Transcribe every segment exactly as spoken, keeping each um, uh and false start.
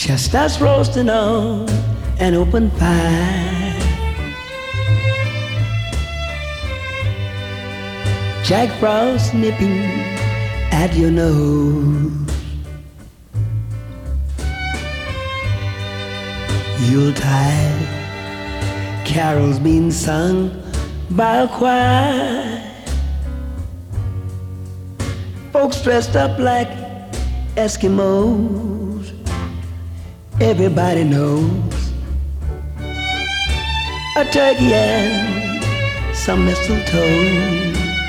Chestnuts roasting on an open fire, Jack Frost nipping at your nose. Yuletide carols being sung by a choir, folks dressed up like Eskimos. Everybody knows a turkey and some mistletoe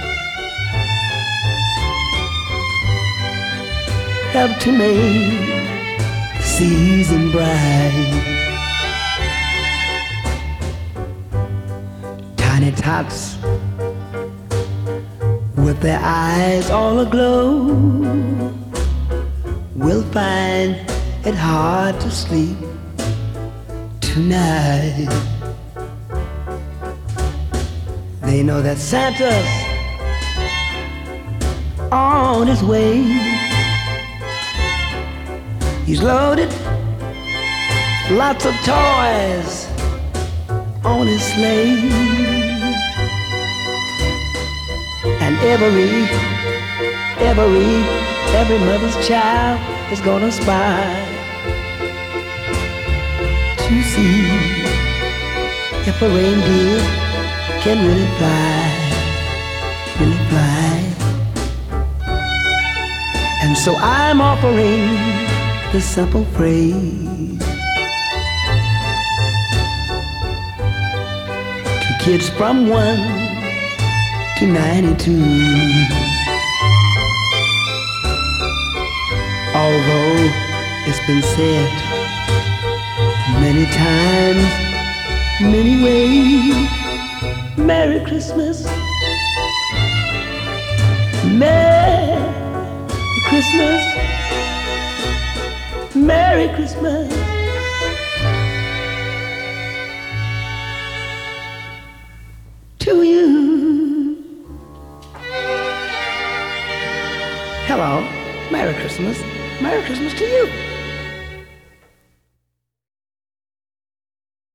help to make the season bright. Tiny tots with their eyes all aglow will find it hard to sleep tonight. They know that Santa's on his way. He's loaded lots of toys on his sleigh, and every, every, every mother's child is gonna spy to see if a reindeer can really fly, really fly. And so I'm offering this simple phrase to kids from one to ninety-two. Although it's been said many times, many ways, Merry Christmas, Merry Christmas, Merry Christmas to you. Hello, Merry Christmas, Merry Christmas to you.